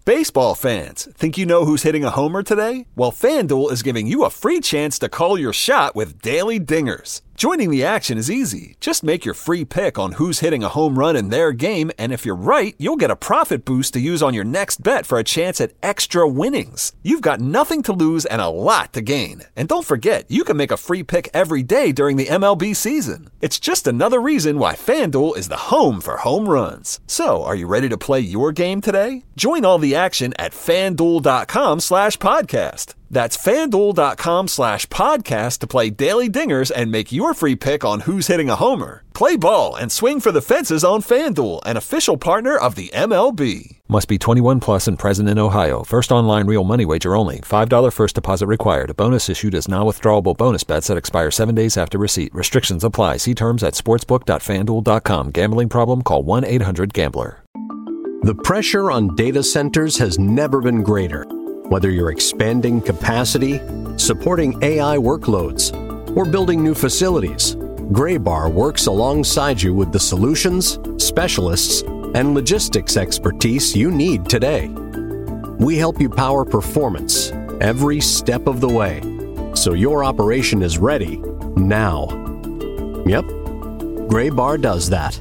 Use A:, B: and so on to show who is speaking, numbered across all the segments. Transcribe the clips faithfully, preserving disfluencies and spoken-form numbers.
A: Baseball fans, think you know who's hitting a homer today? Well, FanDuel is giving you a free chance to call your shot with Daily Dingers. Joining the action is easy. Just make your free pick on who's hitting a home run in their game, and if you're right, you'll get a profit boost to use on your next bet for a chance at extra winnings. You've got nothing to lose and a lot to gain. And don't forget, you can make a free pick every day during the M L B season. It's just another reason why FanDuel is the home for home runs. So, are you ready to play your game today? Join all the action at FanDuel.com slash podcast. That's FanDuel.com slash podcast to play Daily Dingers and make your free pick on who's hitting a homer. Play ball and swing for the fences on FanDuel, an official partner of the M L B. Must be twenty-one plus and present in Ohio. First online real money wager only. five dollars first deposit required. A bonus issued as non-withdrawable bonus bets that expire seven days after receipt. Restrictions apply. See terms at sportsbook dot fan duel dot com. Gambling problem? Call one eight hundred gambler.
B: The pressure on data centers has never been greater. Whether you're expanding capacity, supporting A I workloads, or building new facilities, Graybar works alongside you with the solutions, specialists, and logistics expertise you need today. We help you power performance every step of the way, so your operation is ready now. Yep, Graybar does that.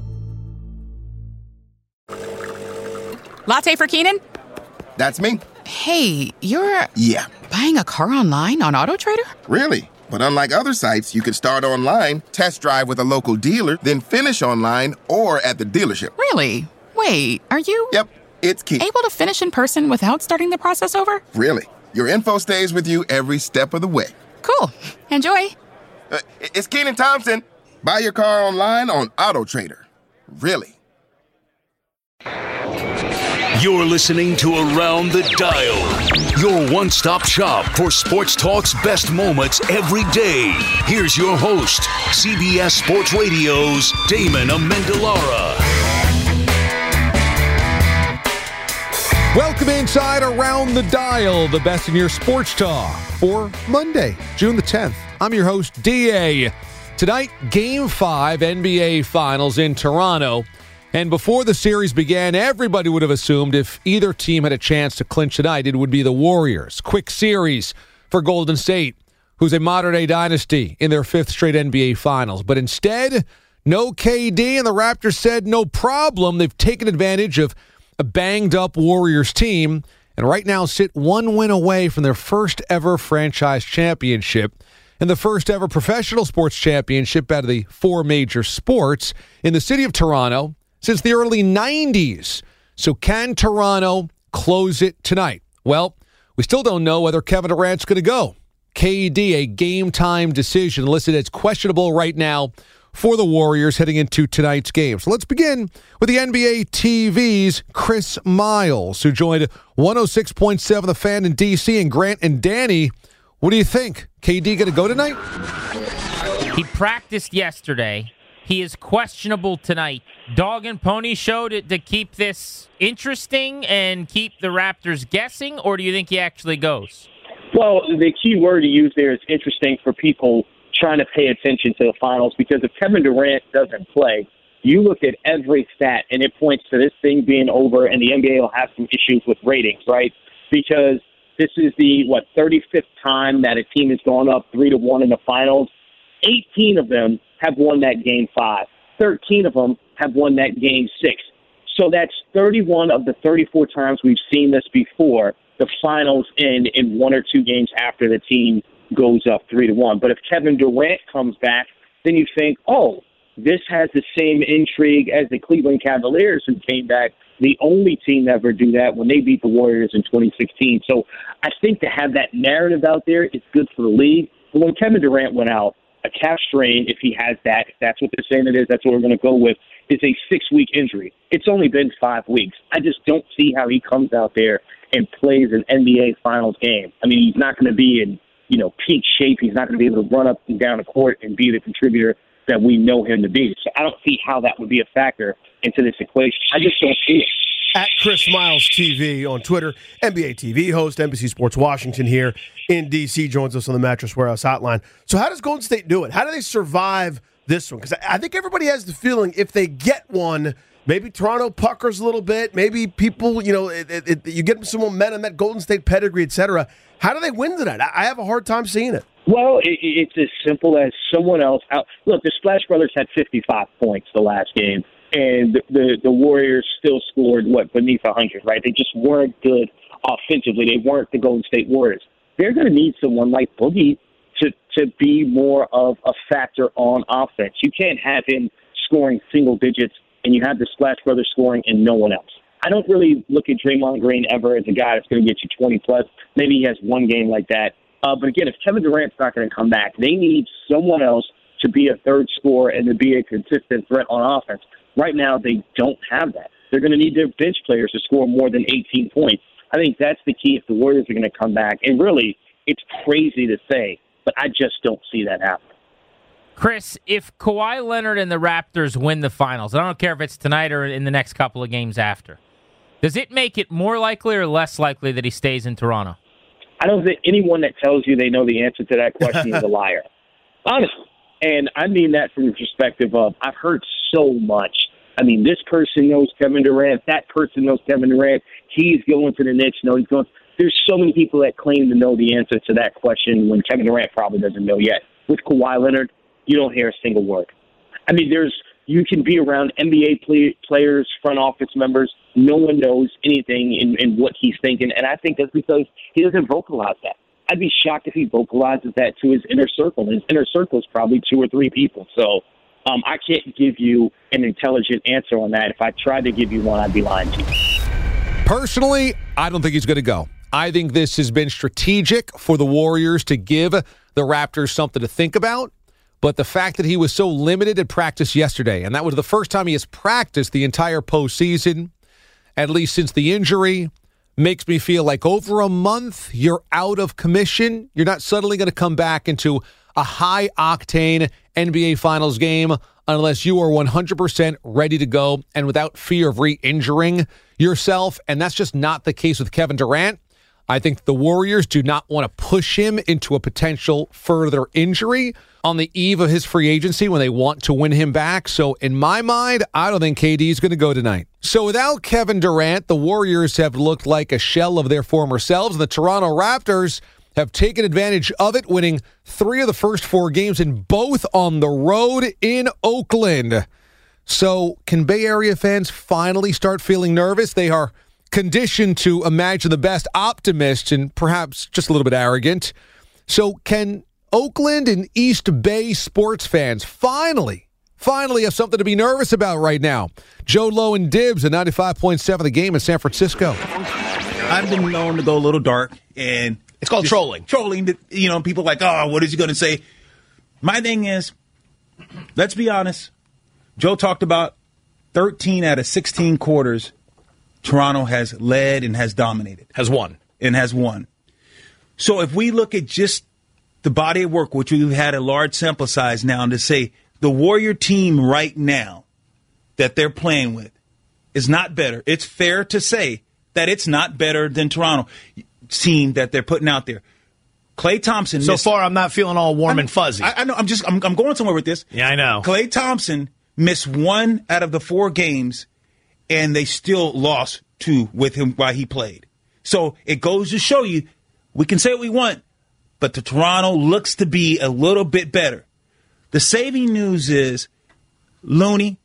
C: Latte for Keenan?
D: That's me.
C: Hey, you're...
D: Yeah.
C: Buying a car online on AutoTrader?
D: Really? But unlike other sites, you can start online, test drive with a local dealer, then finish online or at the dealership.
C: Really? Wait, are you...
D: Yep, it's Key.
C: Able to finish in person without starting the process over?
D: Really. Your info stays with you every step of the way.
C: Cool. Enjoy.
D: Uh, it's Keenan Thompson. Buy your car online on AutoTrader. Really.
E: You're listening to Around the Dial, your one-stop shop for sports talk's best moments every day. Here's your host, C B S Sports Radio's Damon Amendolara.
F: Welcome inside Around the Dial, the best in your sports talk for Monday, June the tenth. I'm your host, D A. Tonight, Game five N B A Finals in Toronto. And before the series began, everybody would have assumed if either team had a chance to clinch tonight, it would be the Warriors. Quick series for Golden State, who's a modern-day dynasty in their fifth straight N B A Finals. But instead, no K D, and the Raptors said no problem. They've taken advantage of a banged-up Warriors team and right now sit one win away from their first-ever franchise championship and the first-ever professional sports championship out of the four major sports in the city of Toronto since the early nineties. So can Toronto close it tonight? Well, we still don't know whether Kevin Durant's going to go. K D, a game-time decision listed as questionable right now for the Warriors heading into tonight's game. So let's begin with the N B A T V's Chris Miles, who joined one oh six point seven The Fan in D C, and Grant and Danny. What do you think? K D going to go tonight?
G: He practiced yesterday. He is questionable tonight. Dog and pony show to, to keep this interesting and keep the Raptors guessing, or do you think he actually goes?
H: Well, the key word to use there is interesting for people trying to pay attention to the finals, because if Kevin Durant doesn't play, you look at every stat and it points to this thing being over, and the N B A will have some issues with ratings, right? Because this is the, what, thirty-fifth time that a team has gone up three to one in the finals. eighteen of them have won that game five. thirteen of them have won that game six. So that's thirty-one of the thirty-four times we've seen this before. The finals end in one or two games after the team goes up three to one. But if Kevin Durant comes back, then you think, oh, this has the same intrigue as the Cleveland Cavaliers, who came back, the only team to ever do that when they beat the Warriors in twenty sixteen. So I think to have that narrative out there is good for the league. But when Kevin Durant went out, a calf strain, if he has that, if that's what they're saying it is, that's what we're going to go with, is a six-week injury. It's only been five weeks. I just don't see how he comes out there and plays an N B A Finals game. I mean, he's not going to be in, you know, peak shape. He's not going to be able to run up and down the court and be the contributor that we know him to be. So I don't see how that would be a factor into this equation. I just don't see it.
I: At Chris Miles T V on Twitter, N B A T V host, N B C Sports Washington here in D C, joins us on the Mattress Warehouse hotline. So how does Golden State do it? How do they survive this one? Because I think everybody has the feeling if they get one, Maybe Toronto puckers a little bit. Maybe people, you know, it, it, it, you get some momentum, that Golden State pedigree, et cetera. How do they win tonight? I, I have a hard time seeing it.
H: Well, it, it's as simple as someone else out. Look, the Splash Brothers had fifty-five points the last game, and the, the, the Warriors still scored, what, beneath one hundred, right? They just weren't good offensively. They weren't the Golden State Warriors. They're going to need someone like Boogie to, to be more of a factor on offense. You can't have him scoring single digits and you have the Splash Brothers scoring and no one else. I don't really look at Draymond Green ever as a guy that's going to get you twenty plus. Maybe he has one game like that. Uh, but again, if Kevin Durant's not going to come back, they need someone else to be a third scorer and to be a consistent threat on offense. Right now, they don't have that. They're going to need their bench players to score more than eighteen points. I think that's the key if the Warriors are going to come back. And really, it's crazy to say, but I just don't see that happening.
G: Chris, if Kawhi Leonard and the Raptors win the finals, I don't care if it's tonight or in the next couple of games after, does it make it more likely or less likely that he stays in Toronto?
H: I don't think anyone that tells you they know the answer to that question is a liar. Honestly. And I mean that from the perspective of I've heard so much. I mean, this person knows Kevin Durant. That person knows Kevin Durant. He's going to the Knicks. No, he's going. There's so many people that claim to know the answer to that question when Kevin Durant probably doesn't know yet. With Kawhi Leonard, you don't hear a single word. I mean, there's you can be around N B A play, players, front office members. No one knows anything in, in what he's thinking, and I think that's because he doesn't vocalize that. I'd be shocked if he vocalizes that to his inner circle. His inner circle is probably two or three people. So um, I can't give you an intelligent answer on that. If I tried to give you one, I'd be lying to you.
F: Personally, I don't think he's going to go. I think this has been strategic for the Warriors to give the Raptors something to think about. But the fact that he was so limited at practice yesterday, and that was the first time he has practiced the entire postseason, at least since the injury, makes me feel like over a month, you're out of commission. You're not suddenly going to come back into a high-octane N B A Finals game unless you are one hundred percent ready to go and without fear of re-injuring yourself. And that's just not the case with Kevin Durant. I think the Warriors do not want to push him into a potential further injury on the eve of his free agency when they want to win him back. So in my mind, I don't think K D is going to go tonight. So without Kevin Durant, the Warriors have looked like a shell of their former selves. The Toronto Raptors have taken advantage of it, winning three of the first four games and both on the road in Oakland. So can Bay Area fans finally start feeling nervous? They are conditioned to imagine the best, optimist and perhaps just a little bit arrogant. So can Oakland and East Bay sports fans finally, finally have something to be nervous about right now? Joe Lowe and Dibs at ninety-five point seven The Game in San Francisco.
J: I've been known to go a little dark, and
K: it's called trolling.
J: Trolling, you know, people like, oh, what is he going to say? My thing is, let's be honest. Joe talked about thirteen out of sixteen quarters Toronto has led and has dominated.
K: Has won.
J: And has won. So if we look at just the body of work, which we've had a large sample size now, to say the Warrior team right now that they're playing with is not better. It's fair to say that it's not better than Toronto team that they're putting out there. Klay Thompson.
K: So
J: missed,
K: far, I'm not feeling all warm
J: I'm,
K: and fuzzy.
J: I, I know. I'm just. I'm, I'm going somewhere with this.
K: Yeah, I know.
J: Klay Thompson missed one out of the four games, and they still lost two with him while he played. So it goes to show you, we can say what we want, but the Toronto looks to be a little bit better. The saving news is Looney,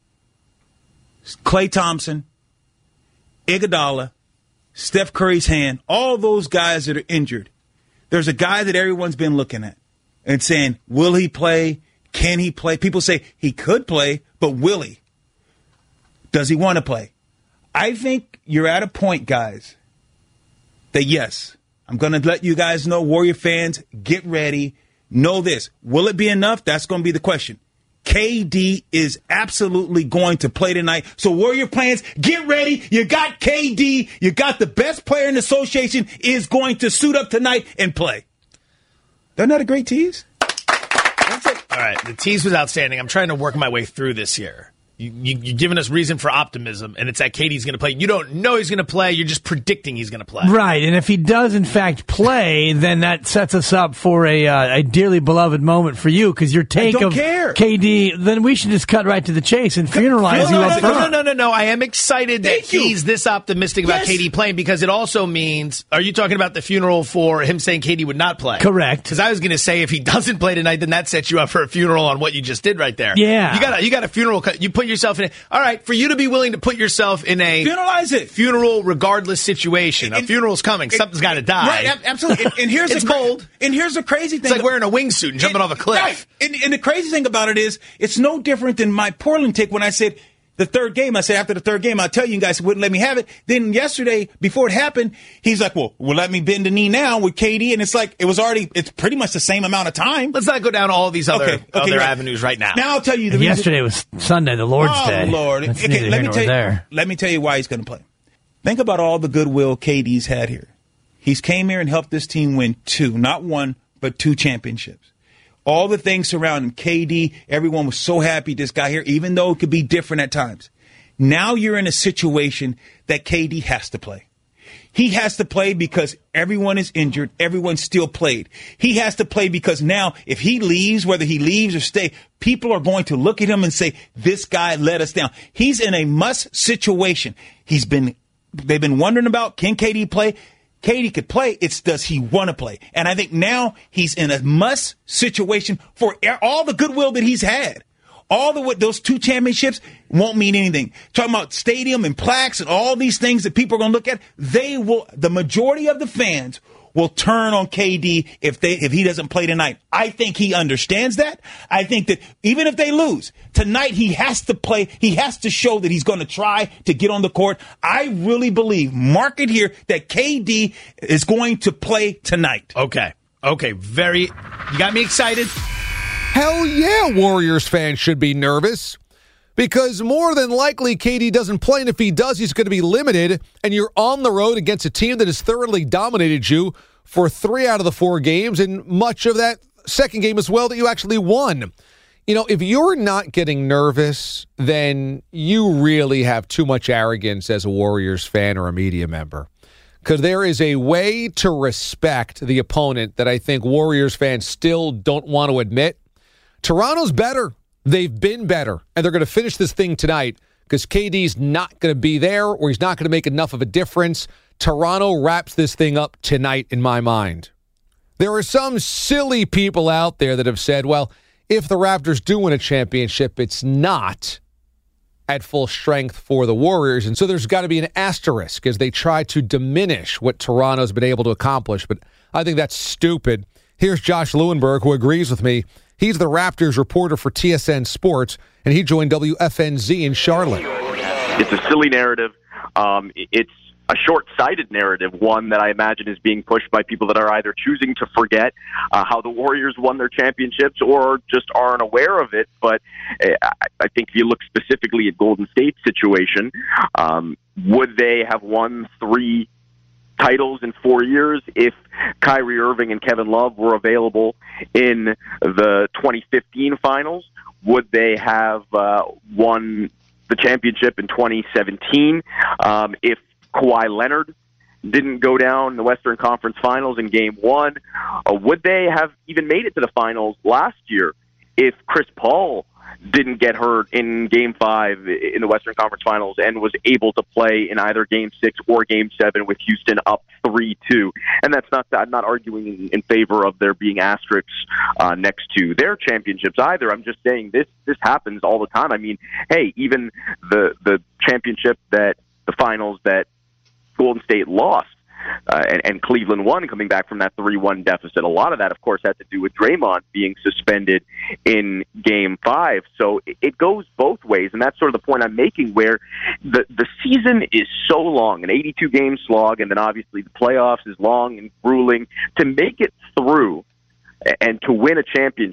J: Klay Thompson, Iguodala, Steph Curry's hand, all those guys that are injured. There's a guy that everyone's been looking at and saying, will he play? Can he play? People say he could play, but will he? Does he want to play? I think you're at a point, guys, that yes, I'm going to let you guys know, Warrior fans, get ready. Know this. Will it be enough? That's going to be the question. K D is absolutely going to play tonight. So Warrior fans, get ready. You got K D. You got the best player in the association is going to suit up tonight and play. Isn't that a great tease?
K: That's it. All right. The tease was outstanding. I'm trying to work my way through this here. You, you, you're giving us reason for optimism, and it's that K D's going to play. You don't know he's going to play. You're just predicting he's going to play.
L: Right, and if he does, in fact, play, then that sets us up for a, uh, a dearly beloved moment for you, because your take
K: I don't
L: of
K: care.
L: K D, then we should just cut right to the chase and funeralize
K: no,
L: you
K: no,
L: up
K: no,
L: front.
K: no, no, no, no. I am excited that
J: Thank you.
K: he's this optimistic about
J: Yes.
K: K D playing, because it also means, are you talking about the funeral for him saying K D would not play?
L: Correct.
K: Because I was going to say if he doesn't play tonight, then that sets you up for a funeral on what you just did right there.
L: Yeah.
K: You got a, you got a funeral. You put yourself in a, all right, for you to be willing to put yourself in a
J: Funeralize it.
K: funeral regardless situation.
J: And-
K: a funeral's coming.
J: and-
K: Something's got to die.
J: Right, ab- absolutely. And, and here's
K: It's
J: the cra-
K: cold.
J: And here's the crazy thing.
K: It's like wearing a wingsuit and jumping off a cliff.
J: Right. And, and the crazy thing about it is, it's no different than my Portland take when I said the third game. I said after the third game, I'll tell you, you guys wouldn't let me have it. Then yesterday, before it happened, he's like, well, well, let me bend the knee now with K D. And it's like, it was already, it's pretty much the same amount of time.
K: Let's not go down all these other,
J: Okay, okay,
K: other
J: right.
K: avenues right now.
J: Now I'll tell you the
L: And
J: reason.
L: yesterday was Sunday, the Lord's
J: oh,
L: Day.
J: Lord.
L: That's
J: Okay,
L: neither
J: let
L: here
J: me
L: nor
J: tell you,
L: there.
J: let me tell you why he's going to play. Think about all the goodwill K D's had here. He's came here and helped this team win two, not one, but two championships. All the things surrounding K D, everyone was so happy this guy here, even though it could be different at times. Now you're in a situation that K D has to play. He has to play because everyone is injured. Everyone still played. He has to play because now if he leaves, whether he leaves or stay, people are going to look at him and say, this guy let us down. He's in a must situation. He's been, they've been wondering about, can K D play? K D could play. It's does he want to play? And I think now he's in a must situation for all the goodwill that he's had. All the those two championships won't mean anything. Talking about stadium and plaques and all these things that people are going to look at, they will. The majority of the fans will turn on K D if they if he doesn't play tonight. I think he understands that. I think that even if they lose tonight, he has to play. He has to show that he's going to try to get on the court. I really believe, mark it here, that K D is going to play tonight.
K: Okay. Okay. Very. You got me excited.
F: Hell yeah, Warriors fans should be nervous, because more than likely K D doesn't play, and if he does, he's going to be limited, and you're on the road against a team that has thoroughly dominated you for three out of the four games, and much of that second game as well that you actually won. You know, if you're not getting nervous, then you really have too much arrogance as a Warriors fan or a media member. Because there is a way to respect the opponent that I think Warriors fans still don't want to admit. Toronto's better. They've been better. And they're going to finish this thing tonight because K D's not going to be there, or he's not going to make enough of a difference. Toronto wraps this thing up tonight in my mind. There are some silly people out there that have said, well, if the Raptors do win a championship, it's not at full strength for the Warriors. And so there's got to be an asterisk as they try to diminish what Toronto's been able to accomplish. But I think that's stupid. Here's Josh Lewenberg, who agrees with me. He's the Raptors reporter for T S N Sports, and he joined W F N Z in Charlotte.
M: It's a silly narrative. Um, it's a short-sighted narrative, one that I imagine is being pushed by people that are either choosing to forget uh, how the Warriors won their championships or just aren't aware of it. But uh, I think if you look specifically at Golden State's situation, um, would they have won three titles in four years if Kyrie Irving and Kevin Love were available in the twenty fifteen finals? Would they have uh, won the championship in twenty seventeen um, if Kawhi Leonard didn't go down in the Western Conference Finals in Game One? Uh, would they have even made it to the finals last year if Chris Paul didn't get hurt in Game Five in the Western Conference Finals and was able to play in either Game Six or Game Seven with Houston up three two? And that's not I'm not arguing in, in favor of there being asterisks uh, next to their championships either. I'm just saying this this happens all the time. I mean, hey, even the the championship that the finals that Golden State lost uh, and, and Cleveland won, coming back from that three one deficit. A lot of that, of course, had to do with Draymond being suspended in Game Five. So it goes both ways, and that's sort of the point I'm making, where the the season is so long, an eighty-two game slog, and then obviously the playoffs is long and grueling. To make it through and to win a championship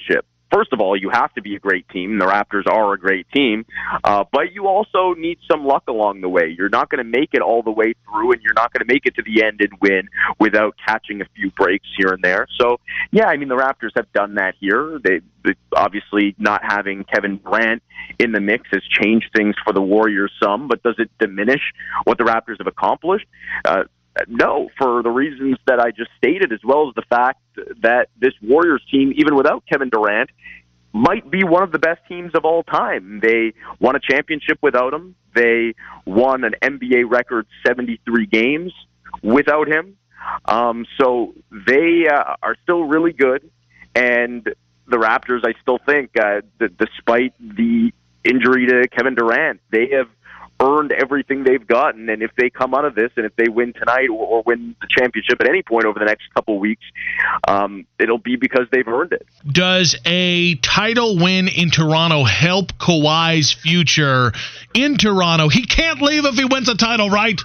M: first of all, you have to be a great team. The Raptors are a great team, uh, but you also need some luck along the way. You're not going to make it all the way through, and you're not going to make it to the end and win without catching a few breaks here and there. So, yeah, I mean, the Raptors have done that here. They, they obviously not having Kevin Durant in the mix has changed things for the Warriors some, but does it diminish what the Raptors have accomplished? Uh, No, for the reasons that I just stated, as well as the fact that this Warriors team, even without Kevin Durant, might be one of the best teams of all time. They won a championship without him. They won an N B A record seventy-three games without him. Um, so they uh, are still really good. And the Raptors, I still think, uh, d- despite the injury to Kevin Durant, they have earned everything they've gotten, and if they come out of this and if they win tonight or, or win the championship at any point over the next couple of weeks, um, it'll be because they've earned it.
N: Does a title win in Toronto help Kawhi's future in Toronto? He can't leave if he wins a title, right?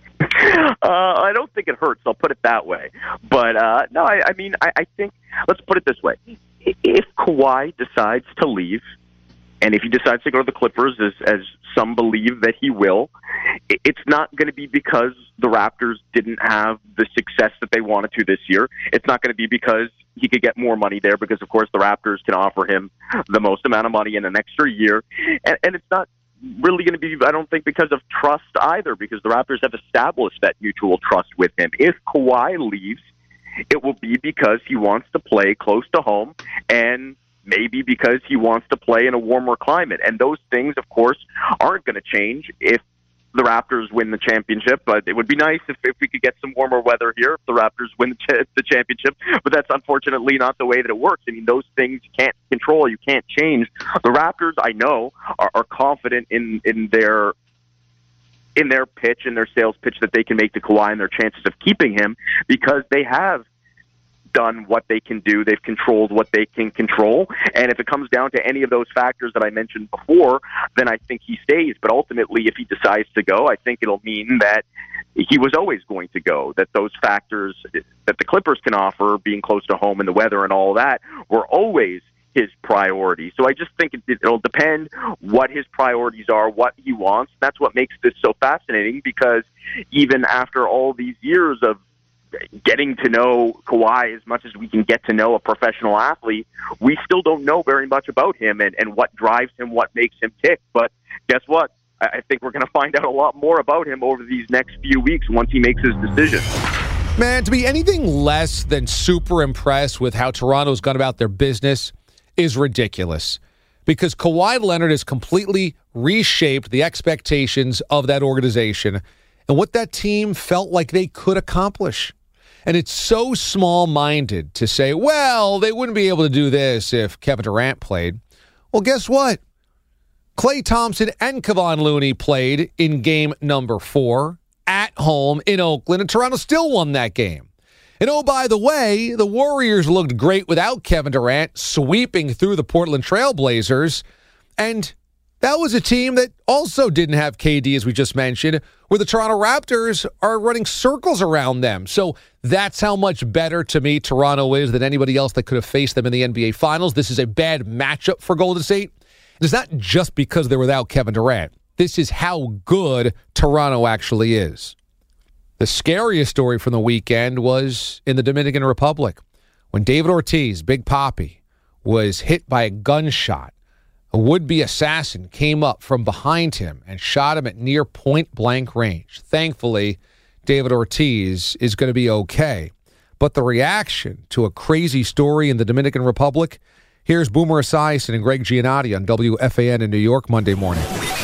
M: Uh, I don't think it hurts. I'll put it that way. But uh, no, I, I mean, I, I think, let's put it this way. If Kawhi decides to leave, and if he decides to go to the Clippers, as, as some believe that he will, it's not going to be because the Raptors didn't have the success that they wanted to this year. It's not going to be because he could get more money there, because, of course, the Raptors can offer him the most amount of money in an extra year. And, and it's not really going to be, I don't think, because of trust either, because the Raptors have established that mutual trust with him. If Kawhi leaves, it will be because he wants to play close to home, and maybe because he wants to play in a warmer climate. And those things, of course, aren't going to change if the Raptors win the championship. But it would be nice if, if we could get some warmer weather here if the Raptors win the, ch- the championship. But that's unfortunately not the way that it works. I mean, those things you can't control, you can't change. The Raptors, I know, are, are confident in, in their in their pitch, in their sales pitch that they can make to Kawhi and their chances of keeping him, because they have done what they can do. They've controlled what they can control. And if it comes down to any of those factors that I mentioned before, then I think he stays. But ultimately, if he decides to go, I think it'll mean that he was always going to go, that those factors that the Clippers can offer, being close to home and the weather and all that, were always his priority. So I just think it, it'll depend what his priorities are, what he wants. That's what makes this so fascinating, because even after all these years of getting to know Kawhi as much as we can get to know a professional athlete, we still don't know very much about him and, and what drives him, what makes him tick. But guess what? I think we're going to find out a lot more about him over these next few weeks once he makes his decision.
F: Man, to be anything less than super impressed with how Toronto's gone about their business is ridiculous, because Kawhi Leonard has completely reshaped the expectations of that organization and what that team felt like they could accomplish. And it's so small-minded to say, well, they wouldn't be able to do this if Kevin Durant played. Well, guess what? Klay Thompson and Kevon Looney played in game number four at home in Oakland, and Toronto still won that game. And oh, by the way, the Warriors looked great without Kevin Durant, sweeping through the Portland Trail Blazers. And that was a team that also didn't have K D, as we just mentioned, where the Toronto Raptors are running circles around them. So that's how much better, to me, Toronto is than anybody else that could have faced them in the N B A Finals. This is a bad matchup for Golden State. It's not just because they're without Kevin Durant. This is how good Toronto actually is. The scariest story from the weekend was in the Dominican Republic when David Ortiz, Big Papi, was hit by a gunshot. A would-be assassin came up from behind him and shot him at near point-blank range. Thankfully, David Ortiz is going to be okay. But the reaction to a crazy story in the Dominican Republic, here's Boomer Esiason and Greg Giannotti on W F A N in New York Monday morning.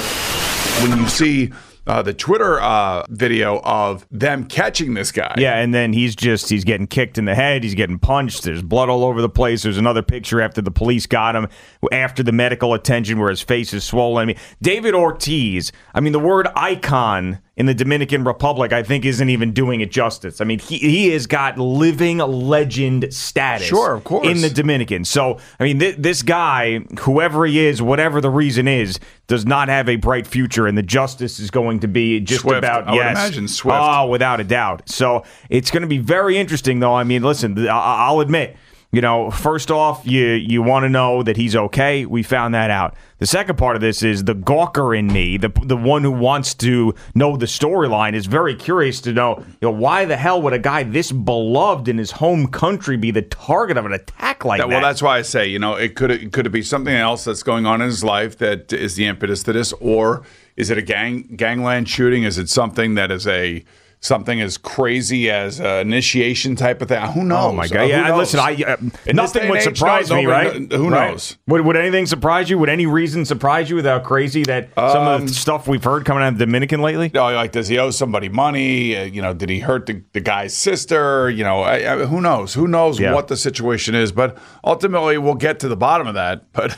O: When you see uh, the Twitter uh, video of them catching this guy.
P: Yeah, and then he's just, he's getting kicked in the head. He's getting punched. There's blood all over the place. There's another picture after the police got him, after the medical attention where his face is swollen. I mean, David Ortiz, I mean, the word icon in the Dominican Republic, I think, isn't even doing it justice. I mean, he he has got living legend status.
O: Sure, of course.
P: In the Dominican. So, I mean, th- this guy, whoever he is, whatever the reason is, does not have a bright future, and the justice is going to be just
O: Swift.
P: about,
O: I
P: yes.
O: would imagine Swift.
P: Oh, without a doubt. So, it's going to be very interesting, though. I mean, listen, I- I'll admit, You know, first off, you you want to know that he's okay. We found that out. The second part of this is the gawker in me, the the one who wants to know the storyline, is very curious to know, you know, why the hell would a guy this beloved in his home country be the target of an attack like
O: that?
P: that?
O: Well, that's why I say, you know, it could it could it be something else that's going on in his life that is the impetus to this, or is it a gang gangland shooting? Is it something that is a something as crazy as an initiation type of thing? Who knows?
P: Oh my God! Yeah,
O: uh,
P: listen, I uh, nothing would surprise me, right?
O: Who
P: right.
O: knows?
P: Would would anything surprise you? Would any reason surprise you with how crazy that some
O: Um,
P: of the stuff we've heard coming out of the Dominican lately?
O: No, like, does he owe somebody money? Uh, you know, did he hurt the, the guy's sister? You know, I, I, who knows? Who knows
P: Yeah.
O: what the situation is? But ultimately, we'll get to the bottom of that. But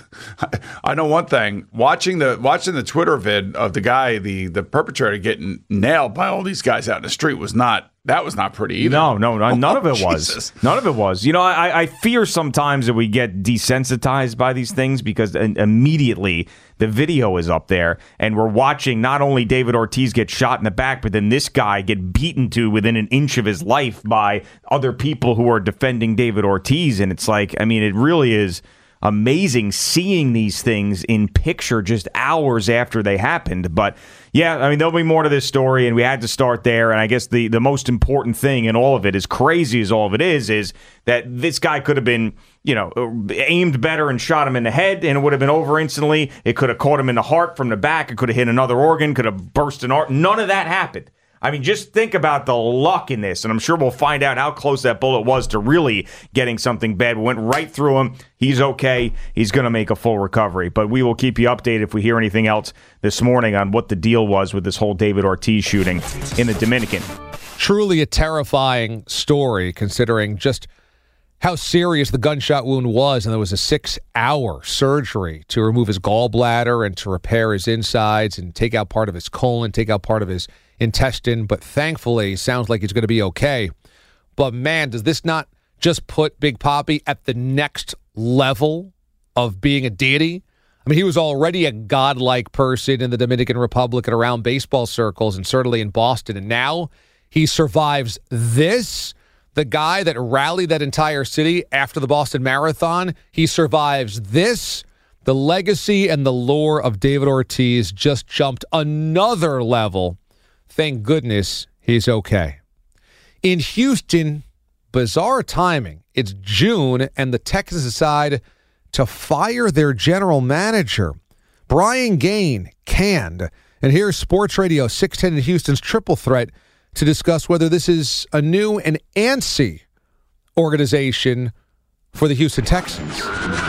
O: I know one thing: watching the watching the Twitter vid of the guy, the the perpetrator, getting nailed by all these guys out in the street was not. That was not pretty either.
P: No, no, no none
O: Oh,
P: of it was.
O: Jesus.
P: None of it was. You know, I, I fear sometimes that we get desensitized by these things because immediately the video is up there and we're watching not only David Ortiz get shot in the back, but then this guy get beaten to within an inch of his life by other people who are defending David Ortiz. And it's like, I mean, it really is amazing seeing these things in picture just hours after they happened. But yeah, I mean, there'll be more to this story, and we had to start there. And I guess the, the most important thing in all of it, as crazy as all of it is, is that this guy could have been, you know, aimed better and shot him in the head, and it would have been over instantly. It could have caught him in the heart from the back. It could have hit another organ, could have burst an artery. None of that happened. I mean, just think about the luck in this, and I'm sure we'll find out how close that bullet was to really getting something bad. We went right through him. He's okay. He's going to make a full recovery, but we will keep you updated if we hear anything else this morning on what the deal was with this whole David Ortiz shooting in the Dominican.
F: Truly a terrifying story, considering just how serious the gunshot wound was, and there was a six-hour surgery to remove his gallbladder and to repair his insides and take out part of his colon, take out part of his intestine, but thankfully sounds like he's going to be okay. But man, does this not just put Big Papi at the next level of being a deity? I mean, he was already a godlike person in the Dominican Republic and around baseball circles and certainly in Boston, and now he survives this. The guy that rallied that entire city after the Boston Marathon, he survives this. The legacy and the lore of David Ortiz just jumped another level. Thank goodness he's okay. In Houston, bizarre timing. It's June, and the Texans decide to fire their general manager. Brian Gaine canned. And here's Sports Radio six ten in Houston's Triple Threat to discuss whether this is a new and antsy organization for the Houston Texans.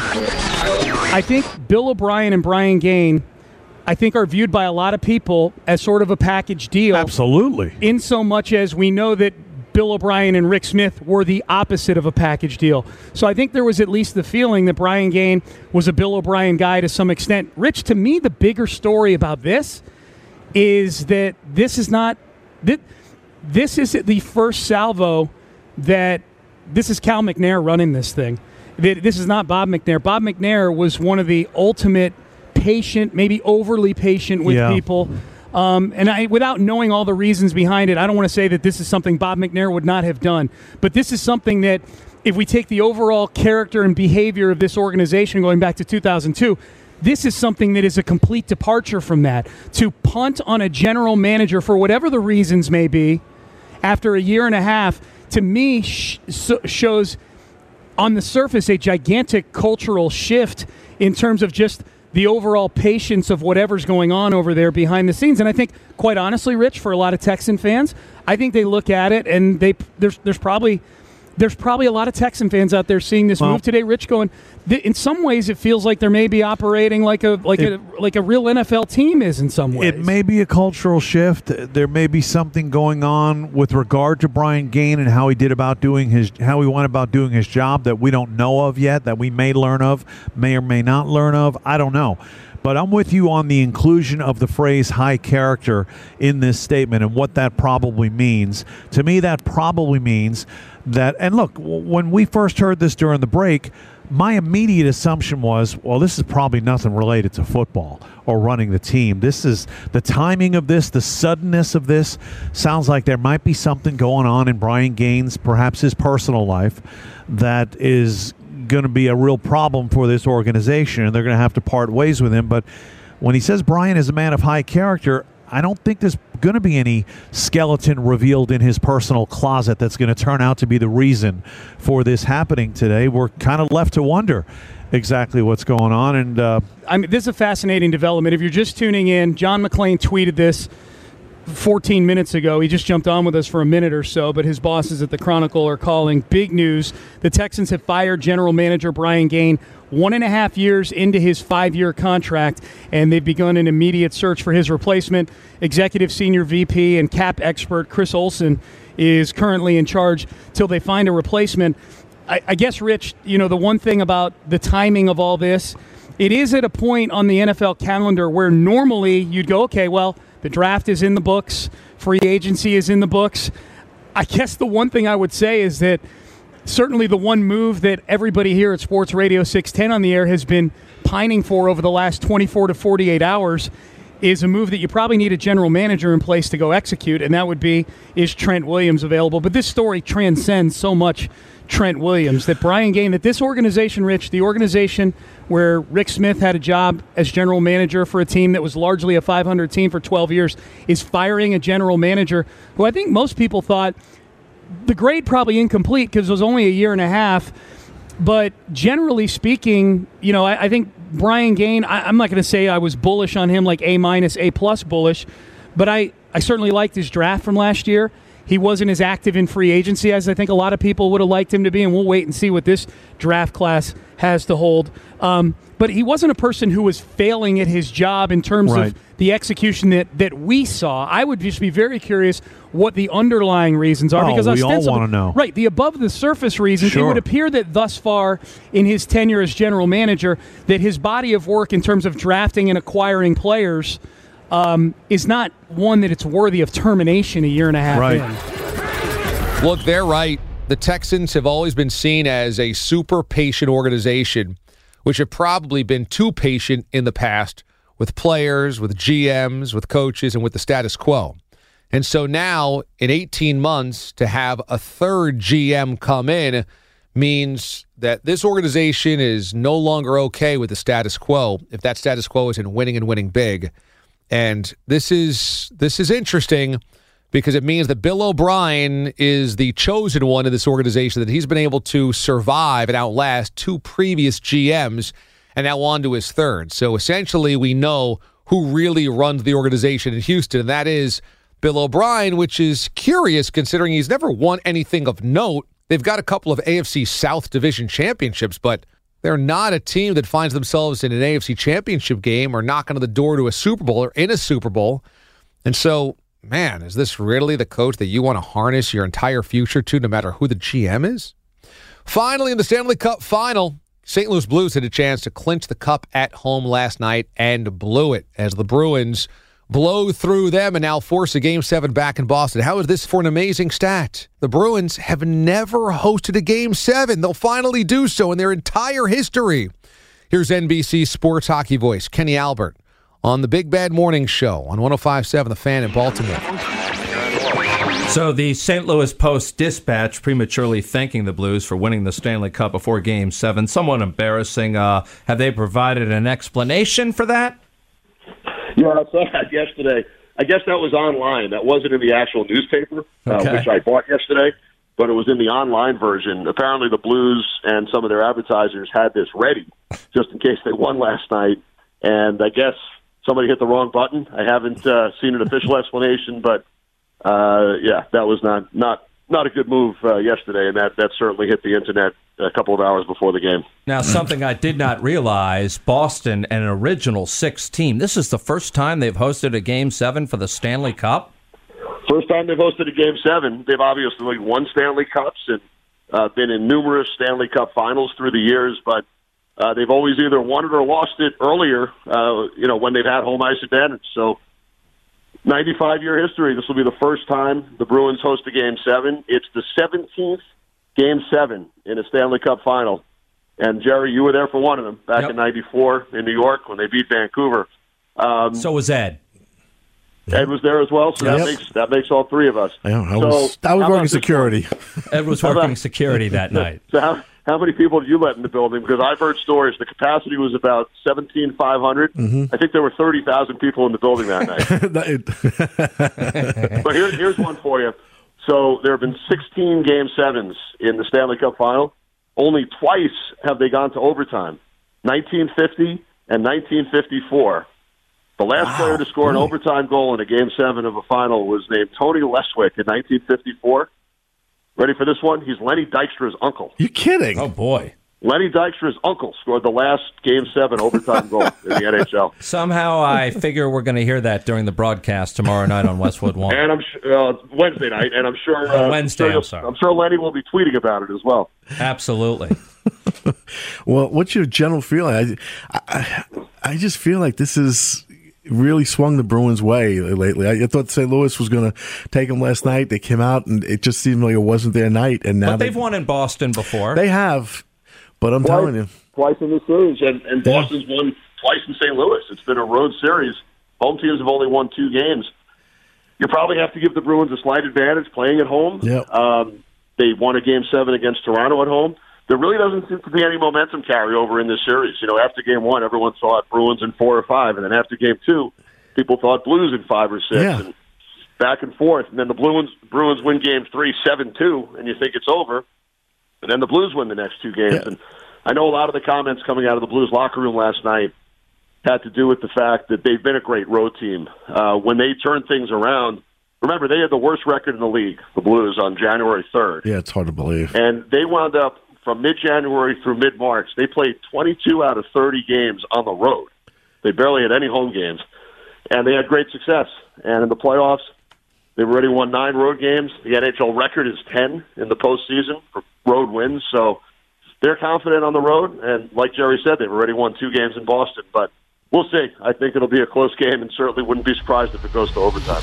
Q: I think Bill O'Brien and Brian Gaine, I think, are viewed by a lot of people as sort of a package deal.
R: Absolutely.
Q: In so much as we know that Bill O'Brien and Rick Smith were the opposite of a package deal. So I think there was at least the feeling that Brian Gaine was a Bill O'Brien guy to some extent. Rich, to me, the bigger story about this is that this is not... This, This is the first salvo that this is Cal McNair running this thing. This is not Bob McNair. Bob McNair was one of the ultimate patient, maybe overly patient with
R: yeah.
Q: people. Um, and I, without knowing all the reasons behind it, I don't want to say that this is something Bob McNair would not have done. But this is something that, if we take the overall character and behavior of this organization going back to two thousand two, this is something that is a complete departure from that. To punt on a general manager for whatever the reasons may be after a year and a half, to me, sh- so shows on the surface a gigantic cultural shift in terms of just the overall patience of whatever's going on over there behind the scenes. And I think, quite honestly, Rich, for a lot of Texan fans, I think they look at it and they there's there's probably there's probably a lot of Texan fans out there seeing this well, move today, Rich, going, in some ways it feels like they're maybe operating like a like it, a like a real N F L team is in some ways.
R: It may be a cultural shift. There may be something going on with regard to Brian Gaine and how he did about doing his how he went about doing his job that we don't know of yet, that we may learn of, may or may not learn of. I don't know. But I'm with you on the inclusion of the phrase high character in this statement and what that probably means. To me, that probably means that, and look, when we first heard this during the break, my immediate assumption was, well, this is probably nothing related to football or running the team. This is the timing of this, the suddenness of this sounds like there might be something going on in Brian Gaine's, perhaps his personal life, that is going to be a real problem for this organization, and they're going to have to part ways with him. But when he says Brian is a man of high character, I don't think there's going to be any skeleton revealed in his personal closet that's going to turn out to be the reason for this happening today. We're kind of left to wonder exactly what's going on. And uh,
Q: I mean, this is a fascinating development. If you're just tuning in, John McClain tweeted this fourteen minutes ago. He just jumped on with us for a minute or so, but his bosses at the Chronicle are calling big news. The Texans have fired general manager Brian Gaine one and a half years into his five-year contract, and they've begun an immediate search for his replacement. Executive Senior V P and cap expert Chris Olson is currently in charge till they find a replacement. I, I guess, Rich, you know, the one thing about the timing of all this, it is at a point on the N F L calendar where normally you'd go, okay, well, the draft is in the books, free agency is in the books. I guess the one thing I would say is that certainly the one move that everybody here at Sports Radio six ten on the air has been pining for over the last twenty-four to forty-eight hours is a move that you probably need a general manager in place to go execute, and that would be, is Trent Williams available? But this story transcends so much Trent Williams that Brian Gaine, that this organization, Rich, the organization where Rick Smith had a job as general manager for a team that was largely a five hundred team for twelve years, is firing a general manager who I think most people thought the grade probably incomplete because it was only a year and a half. But generally speaking, you know, I, I think Brian Gaine, I, I'm not going to say I was bullish on him like A minus, A plus bullish, but I, I certainly liked his draft from last year. He wasn't as active in free agency as I think a lot of people would have liked him to be, and we'll wait and see what this draft class has to hold. Um, but he wasn't a person who was failing at his job in terms
R: Right.
Q: of the execution that, that we saw. I would just be very curious what the underlying reasons are.
R: Oh,
Q: because
R: we all
Q: ostensibly-
R: wanna know.
Q: Right, the above-the-surface reasons, it
R: Sure.
Q: would appear that thus far in his tenure as general manager, that his body of work in terms of drafting and acquiring players um, is not one that it's worthy of termination a year and a half
F: Right.
Q: in.
F: Look, they're right. The Texans have always been seen as a super patient organization, which have probably been too patient in the past with players, with G Ms, with coaches, and with the status quo. And so now, in eighteen months, to have a third G M come in means that this organization is no longer okay with the status quo, if that status quo is in winning and winning big. And this is this is interesting because it means that Bill O'Brien is the chosen one in this organization, that he's been able to survive and outlast two previous G Ms and now on to his third. So essentially we know who really runs the organization in Houston, and that is Bill O'Brien, which is curious considering he's never won anything of note. They've got a couple of A F C South Division championships, but they're not a team that finds themselves in an A F C championship game or knocking on the door to a Super Bowl or in a Super Bowl. And so, man, is this really the coach that you want to harness your entire future to, no matter who the G M is? Finally, in the Stanley Cup final, Saint Louis Blues had a chance to clinch the cup at home last night and blew it as the Bruins blow through them and now force a Game seven back in Boston. How is this for an amazing stat? The Bruins have never hosted a Game seven. They'll finally do so in their entire history. Here's N B C sports hockey voice Kenny Albert on the Big Bad Morning Show on one oh five point seven The Fan in Baltimore.
S: So the Saint Louis Post-Dispatch prematurely thanking the Blues for winning the Stanley Cup before Game seven. Somewhat embarrassing. Uh, have they provided an explanation for that?
T: Yeah, I saw that yesterday. I guess that was online. That wasn't in the actual newspaper,
S: Okay.
T: uh, which I bought yesterday, but it was in the online version. Apparently the Blues and some of their advertisers had this ready just in case they won last night, and I guess somebody hit the wrong button. I haven't uh, seen an official explanation, but uh, yeah, that was not not not a good move uh, yesterday, and that, that certainly hit the internet a couple of hours before the game.
S: Now, something I did not realize, Boston, an original six team. This is the first time they've hosted a Game seven for the Stanley Cup?
T: First time they've hosted a Game seven. They've obviously won Stanley Cups and uh, been in numerous Stanley Cup finals through the years, but uh, they've always either won it or lost it earlier, uh, you know, when they've had home ice advantage. So ninety-five-year history, this will be the first time the Bruins host a Game seven. It's the seventeenth Game seven in a Stanley Cup final. And, Jerry, you were there for one of them back
S: Yep.
T: in ninety-four in New York when they beat Vancouver. Um,
S: So was Ed.
T: Ed was there as well, so
S: Yep.
T: that makes that makes all three of us.
I: Yeah, I
T: So,
I: was, I was
T: how about
I: working
T: this
I: security.
S: Ed was
T: How
S: working
T: about-
S: security that night.
T: So how, how many people did you let in the building? Because I've heard stories. The capacity was about seventeen thousand five hundred.
U: Mm-hmm.
T: I think there were thirty thousand people in the building that night. But here, here's one for you. So there have been sixteen Game sevens in the Stanley Cup Final. Only twice have they gone to overtime, nineteen fifty and nineteen fifty-four. The last wow, player to score really? an overtime goal in a Game seven of a final was named Tony Leswick in nineteen fifty-four. Ready for this one? He's Lenny Dykstra's uncle.
U: You kidding?
S: Oh, boy.
T: Lenny Dykstra's uncle scored the last Game seven overtime goal in the N H L.
S: Somehow I figure we're going to hear that during the broadcast tomorrow night on Westwood One.
T: And I'm uh, Wednesday night, and I'm sure uh,
S: oh, Wednesday.
T: I'm,
S: I'm
T: sure
S: sorry.
T: I'm sure Lenny will be tweeting about it as well.
S: Absolutely.
U: Well, what's your general feeling? I, I, I just feel like this is really swung the Bruins' way lately. I thought Saint Louis was going to take them last night. They came out, and it just seemed like it wasn't their night. And now
S: but they've
U: they,
S: won in Boston before.
U: They have, but I'm
T: twice,
U: telling you,
T: twice in the series, and, and Boston's yeah. won twice in Saint Louis. It's been a road series. Home teams have only won two games. You probably have to give the Bruins a slight advantage playing at home.
U: Yeah.
T: Um, they won a Game seven against Toronto at home. There really doesn't seem to be any momentum carryover in this series. You know, after Game one, everyone thought Bruins in four or five, and then after Game two, people thought Blues in five or six,
U: yeah.
T: and back and forth. And then the Bruins Bruins win Game three, seven two, and you think it's over. And then the Blues win the next two games.
U: Yeah.
T: And I know a lot of the comments coming out of the Blues locker room last night had to do with the fact that they've been a great road team. Uh, when they turn things around, remember, they had the worst record in the league, the Blues, on January third.
U: Yeah, it's hard to believe.
T: And they wound up, from mid-January through mid-March, they played twenty-two out of thirty games on the road. They barely had any home games. And they had great success. And in the playoffs, they've already won nine road games. The N H L record is ten in the postseason for road wins. So they're confident on the road. And like Jerry said, they've already won two games in Boston. But we'll see. I think it'll be a close game, and certainly wouldn't be surprised if it goes to overtime.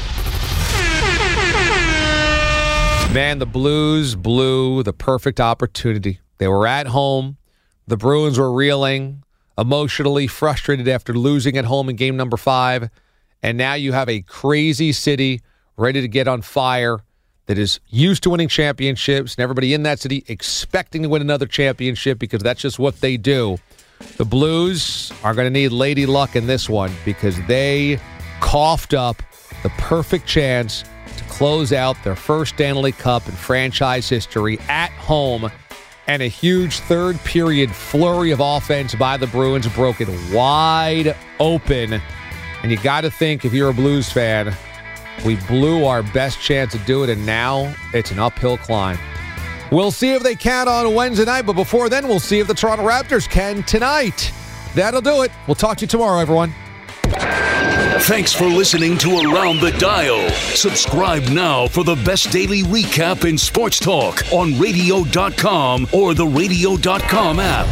F: Man, the Blues blew the perfect opportunity. They were at home. The Bruins were reeling, emotionally frustrated after losing at home in game number five. And now you have a crazy city ready to get on fire that is used to winning championships, and everybody in that city expecting to win another championship because that's just what they do. The Blues are going to need Lady Luck in this one because they coughed up the perfect chance to close out their first Stanley Cup in franchise history at home. And a huge third period flurry of offense by the Bruins broke it wide open. And you got to think, if you're a Blues fan, we blew our best chance to do it, and now it's an uphill climb. We'll see if they can on Wednesday night, but before then, we'll see if the Toronto Raptors can tonight. That'll do it. We'll talk to you tomorrow, everyone.
E: Thanks for listening to Around the Dial. Subscribe now for the best daily recap in sports talk on radio dot com or the radio dot com app.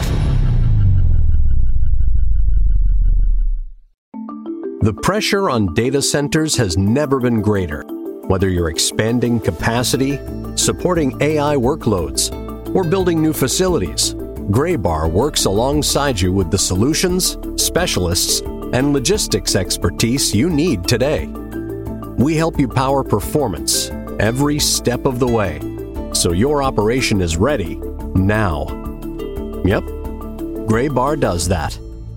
B: The pressure on data centers has never been greater. Whether you're expanding capacity, supporting A I workloads, or building new facilities, Graybar works alongside you with the solutions, specialists, and logistics expertise you need today. We help you power performance every step of the way, so your operation is ready now. Yep, Graybar does that.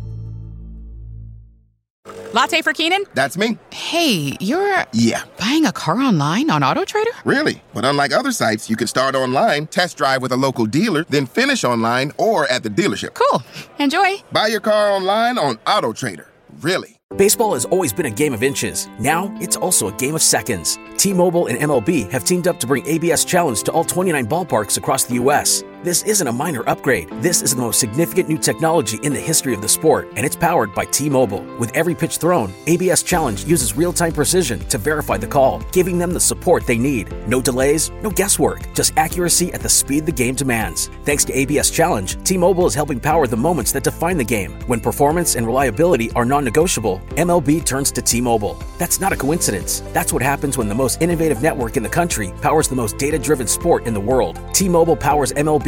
C: Latte for Keenan?
D: That's me.
C: Hey, you're...
D: Yeah.
C: Buying a car online on AutoTrader?
D: Really? But unlike other sites, you can start online, test drive with a local dealer, then finish online or at the dealership.
C: Cool. Enjoy.
D: Buy your car online on AutoTrader. Really?
V: Baseball has always been a game of inches. Now, it's also a game of seconds. T-Mobile and M L B have teamed up to bring A B S Challenge to all twenty-nine ballparks across the U S This isn't a minor upgrade. This is the most significant new technology in the history of the sport, and it's powered by T-Mobile. With every pitch thrown, A B S Challenge uses real-time precision to verify the call, giving them the support they need. No delays, no guesswork, just accuracy at the speed the game demands. Thanks to A B S Challenge, T-Mobile is helping power the moments that define the game. When performance and reliability are non-negotiable, M L B turns to T-Mobile. That's not a coincidence. That's what happens when the most innovative network in the country powers the most data-driven sport in the world. T-Mobile powers M L B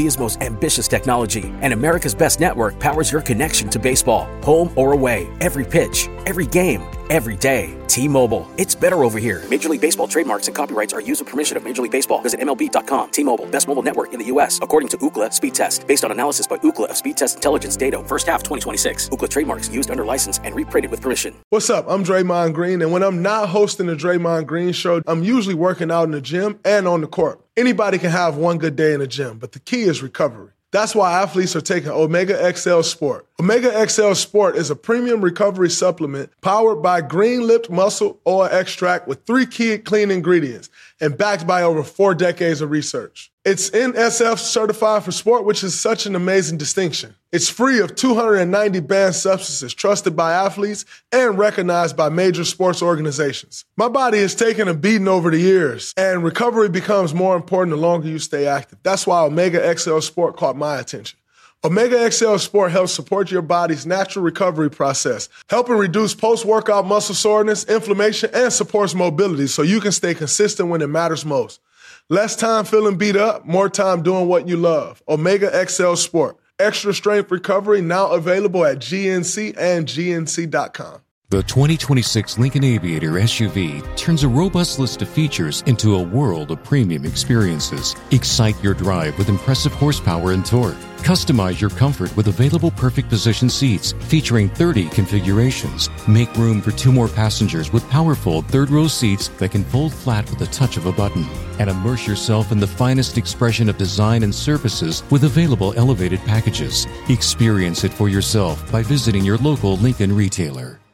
V: India's most ambitious technology, and America's best network powers your connection to baseball. Home or away, every pitch, every game, every day. T-Mobile. It's better over here. Major League Baseball trademarks and copyrights are used with permission of Major League Baseball. Visit M L B dot com. T-Mobile. Best mobile network in the U S, according to Ookla Speed Test. Based on analysis by Ookla of Speed Test Intelligence data. First half twenty twenty-six. Ookla trademarks used under license and reprinted with permission.
A: What's up? I'm Draymond Green, and when I'm not hosting the Draymond Green Show, I'm usually working out in the gym and on the court. Anybody can have one good day in the gym, but the key is recovery. That's why athletes are taking Omega X L Sport. Omega X L Sport is a premium recovery supplement powered by green-lipped muscle oil extract with three key clean ingredients and backed by over four decades of research. It's N S F certified for sport, which is such an amazing distinction. It's free of two hundred ninety banned substances trusted by athletes and recognized by major sports organizations. My body has taken a beating over the years, and recovery becomes more important the longer you stay active. That's why Omega X L Sport caught my attention. Omega X L Sport helps support your body's natural recovery process, helping reduce post-workout muscle soreness, inflammation, and supports mobility so you can stay consistent when it matters most. Less time feeling beat up, more time doing what you love. Omega X L Sport. Extra strength recovery now available at G N C and G N C dot com.
G: The twenty twenty-six Lincoln Aviator S U V turns a robust list of features into a world of premium experiences. Excite your drive with impressive horsepower and torque. Customize your comfort with available perfect position seats featuring thirty configurations. Make room for two more passengers with powerful third-row seats that can fold flat with the touch of a button. And immerse yourself in the finest expression of design and services with available elevated packages. Experience it for yourself by visiting your local Lincoln retailer.